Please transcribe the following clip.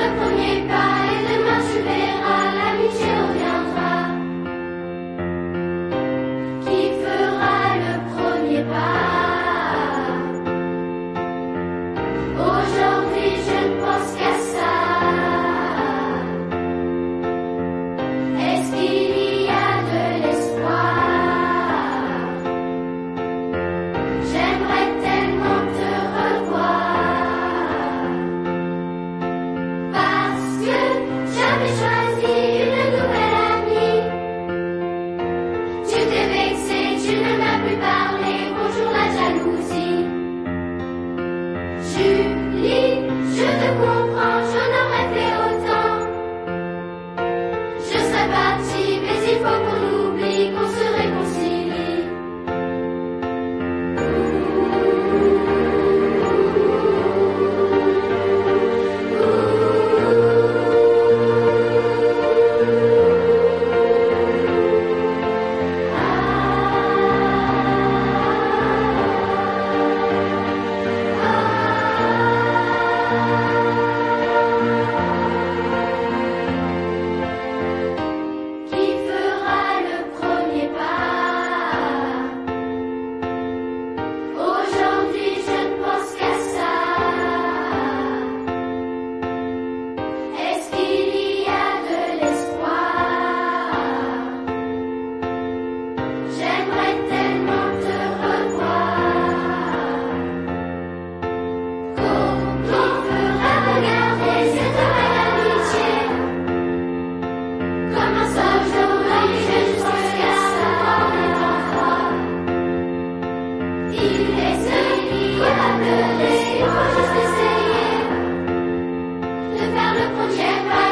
le premier pas et demain tu verras, l'amitié reviendra. Qui fera le premier pas? Aujourd'hui je ne pense qu'à ça. Est-ce qu'il y a de l'espoir? J'aimerais tellement te revoir, parce que j'avais choisi une nouvelle amie. Tu t'es vexé, tu ne m'as plus parlé, bonjour la jalousie. Julie, je te comprends, j'en aurais fait autant. Je serais partie, mais il faut qu'on oublie, qu'on se réconcilie. Qui fera le premier pas? Aujourd'hui je ne pense qu'à ça. Est-ce qu'il y a de l'espoir? J'aimerais tellement te revoir. Qu'on fera regarder cette belle amitié. Comment ça aujourd'hui je ne pense qu'à ça en étant froid. Il faut pas pleurer, il faut juste essayer de faire le premier pas.